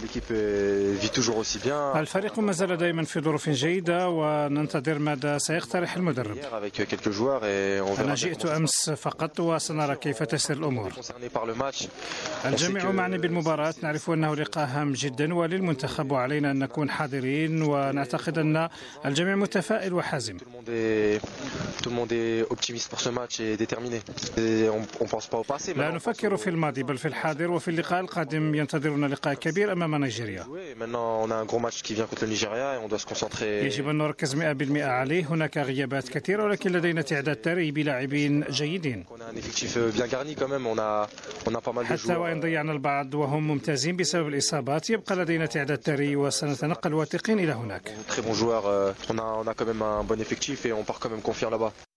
الفريق ما زال دائما في ظروف جيدة وننتظر ماذا سيقترح المدرب. أنا جئت أمس فقط وسنرى كيف تسير الأمور. الجميع معني بالمباراة، نعرف أنه لقاء هام جدا وللمنتخب وعلينا أن نكون حذرين، ونعتقد أن الجميع متفائل وحازم. لا نفكر في الماضي بل في الحاضر، وفي اللقاء القادم ينتظرنا لقاء كبير أمام نيجيريا. يجب أن نركز 100% عليه. هناك غيابات كثيرة ولكن لدينا تعداد ثري بلاعبين جيدين، حتى وإن ضيعنا البعض وهم ممتازين بسبب الإصابات يبقى لدينا تعداد ثري وسنتنقل واثقين إلى هناك.